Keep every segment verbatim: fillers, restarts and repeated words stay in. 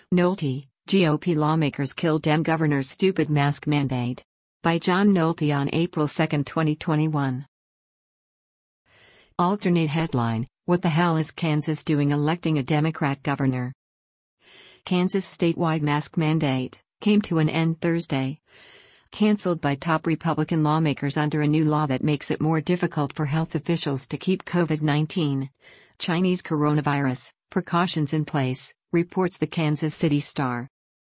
Nolte, G O P lawmakers kill Dem governor's stupid mask mandate. By John Nolte on April second, twenty twenty-one. Alternate headline: What the hell is Kansas doing electing a Democrat governor? Kansas statewide mask mandate came to an end Thursday, canceled by top Republican lawmakers under a new law that makes it more difficult for health officials to keep COVID nineteen, Chinese coronavirus, precautions in place, reports the Kansas City Star.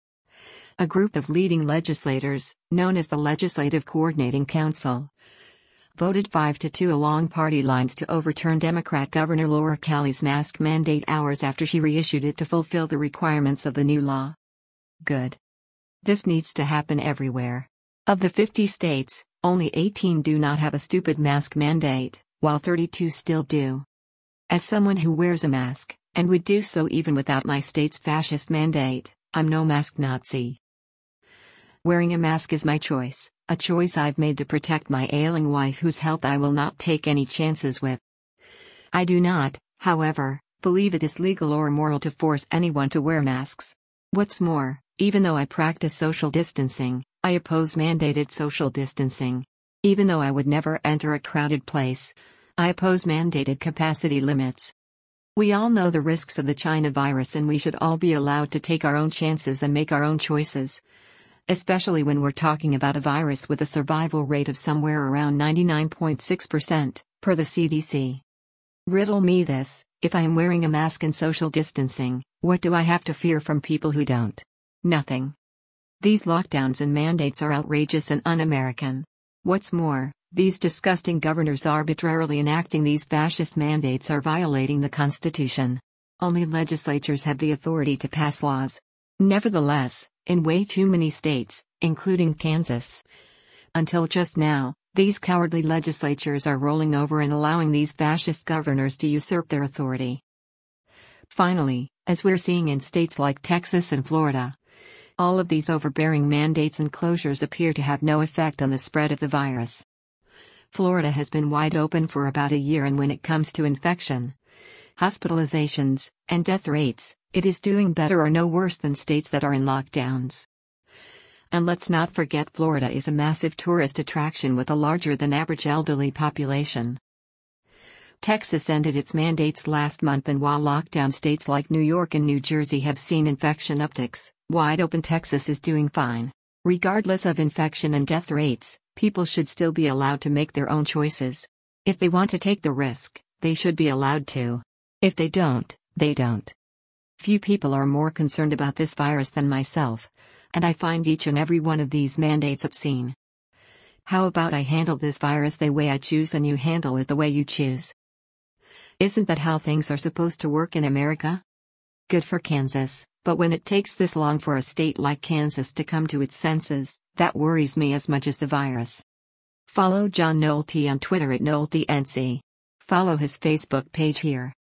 A group of leading legislators, known as the Legislative Coordinating Council, voted five to two along party lines to overturn Democrat Governor Laura Kelly's mask mandate hours after she reissued it to fulfill the requirements of the new law. Good. This needs to happen everywhere. Of the fifty states, only eighteen do not have a stupid mask mandate, while thirty-two still do. As someone who wears a mask, and would do so even without my state's fascist mandate, I'm no mask Nazi. Wearing a mask is my choice, a choice I've made to protect my ailing wife whose health I will not take any chances with. I do not, however, believe it is legal or moral to force anyone to wear masks. What's more, even though I practice social distancing, I oppose mandated social distancing. Even though I would never enter a crowded place, I oppose mandated capacity limits. We all know the risks of the China virus, and we should all be allowed to take our own chances and make our own choices. Especially when we're talking about a virus with a survival rate of somewhere around ninety-nine point six percent, per the C D C. Riddle me this: if I am wearing a mask and social distancing, what do I have to fear from people who don't? Nothing. These lockdowns and mandates are outrageous and un-American. What's more, these disgusting governors arbitrarily enacting these fascist mandates are violating the Constitution. Only legislatures have the authority to pass laws. Nevertheless, in way too many states, including Kansas, until just now, these cowardly legislatures are rolling over and allowing these fascist governors to usurp their authority. Finally, as we're seeing in states like Texas and Florida, all of these overbearing mandates and closures appear to have no effect on the spread of the virus. Florida has been wide open for about a year, and when it comes to infection, hospitalizations, and death rates, it is doing better or no worse than states that are in lockdowns. And let's not forget, Florida is a massive tourist attraction with a larger than average elderly population. Texas ended its mandates last month, and while lockdown states like New York and New Jersey have seen infection upticks, wide open Texas is doing fine. Regardless of infection and death rates, people should still be allowed to make their own choices. If they want to take the risk, they should be allowed to. If they don't, they don't. Few people are more concerned about this virus than myself, and I find each and every one of these mandates obscene. How about I handle this virus the way I choose and you handle it the way you choose? Isn't that how things are supposed to work in America? Good for Kansas, but when it takes this long for a state like Kansas to come to its senses, that worries me as much as the virus. Follow John Nolte on Twitter at NolteNC. Follow his Facebook page here.